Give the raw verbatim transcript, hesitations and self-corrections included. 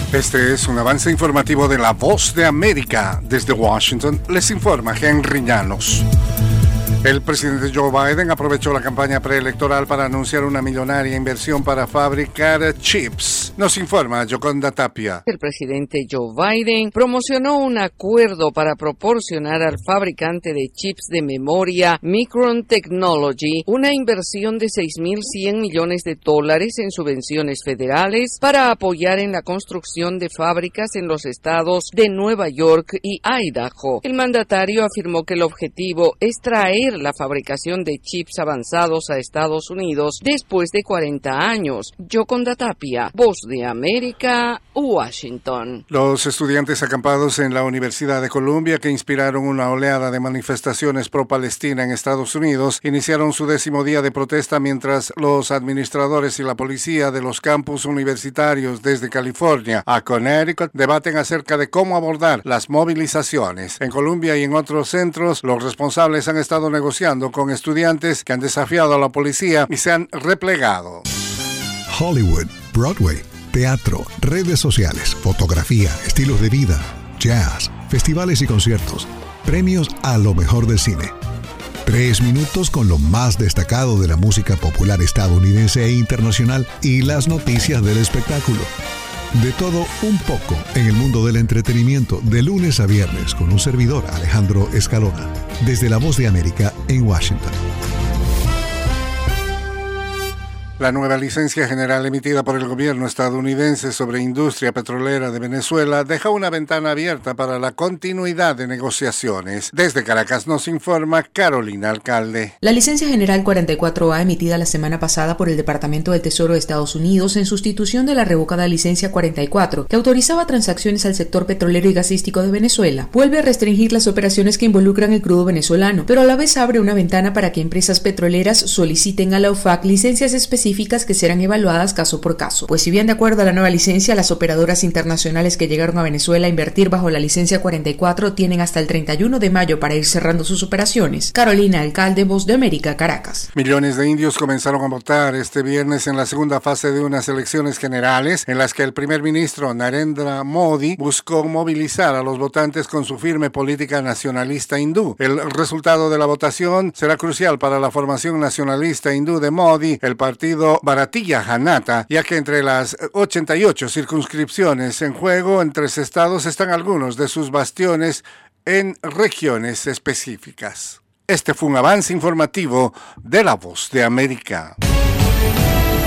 Este es un avance informativo de La Voz de América. Desde Washington les informa Henry Llanos. El presidente Joe Biden aprovechó la campaña preelectoral para anunciar una millonaria inversión para fabricar chips. Nos informa Yoconda Tapia. El presidente Joe Biden promocionó un acuerdo para proporcionar al fabricante de chips de memoria Micron Technology una inversión de seis mil cien millones de dólares en subvenciones federales para apoyar en la construcción de fábricas en los estados de Nueva York y Idaho. El mandatario afirmó que el objetivo es traer la fabricación de chips avanzados a Estados Unidos después de cuarenta años. Yoconda Tapia, Voz de América, Washington. Los estudiantes acampados en la Universidad de Columbia, que inspiraron una oleada de manifestaciones pro-Palestina en Estados Unidos, iniciaron su décimo día de protesta mientras los administradores y la policía de los campus universitarios desde California a Connecticut debaten acerca de cómo abordar las movilizaciones. En Columbia y en otros centros, los responsables han estado negociando con estudiantes que han desafiado a la policía y se han replegado. Hollywood, Broadway, teatro, redes sociales, fotografía, estilos de vida, jazz, festivales y conciertos, premios a lo mejor del cine. Tres minutos con lo más destacado de la música popular estadounidense e internacional y las noticias del espectáculo. De todo un poco en el mundo del entretenimiento, de lunes a viernes, con un servidor, Alejandro Escalona, desde La Voz de América en Washington. La nueva licencia general emitida por el gobierno estadounidense sobre industria petrolera de Venezuela deja una ventana abierta para la continuidad de negociaciones. Desde Caracas nos informa Carolina Alcalde. La licencia general cuarenta y cuatro A emitida la semana pasada por el Departamento del Tesoro de Estados Unidos en sustitución de la revocada licencia cuarenta y cuatro, que autorizaba transacciones al sector petrolero y gasístico de Venezuela, vuelve a restringir las operaciones que involucran el crudo venezolano, pero a la vez abre una ventana para que empresas petroleras soliciten a la O F A C licencias específicas que serán evaluadas caso por caso. Pues si bien de acuerdo a la nueva licencia, las operadoras internacionales que llegaron a Venezuela a invertir bajo la licencia cuarenta y cuatro tienen hasta el treinta y uno de mayo para ir cerrando sus operaciones. Carolina Alcalde, Voz de América, Caracas. Millones de indios comenzaron a votar este viernes en la segunda fase de unas elecciones generales en las que el primer ministro Narendra Modi buscó movilizar a los votantes con su firme política nacionalista hindú. El resultado de la votación será crucial para la formación nacionalista hindú de Modi, el partido Bharatiya Janata, ya que entre las ochenta y ocho circunscripciones en juego en tres estados están algunos de sus bastiones en regiones específicas. Este fue un avance informativo de La Voz de América.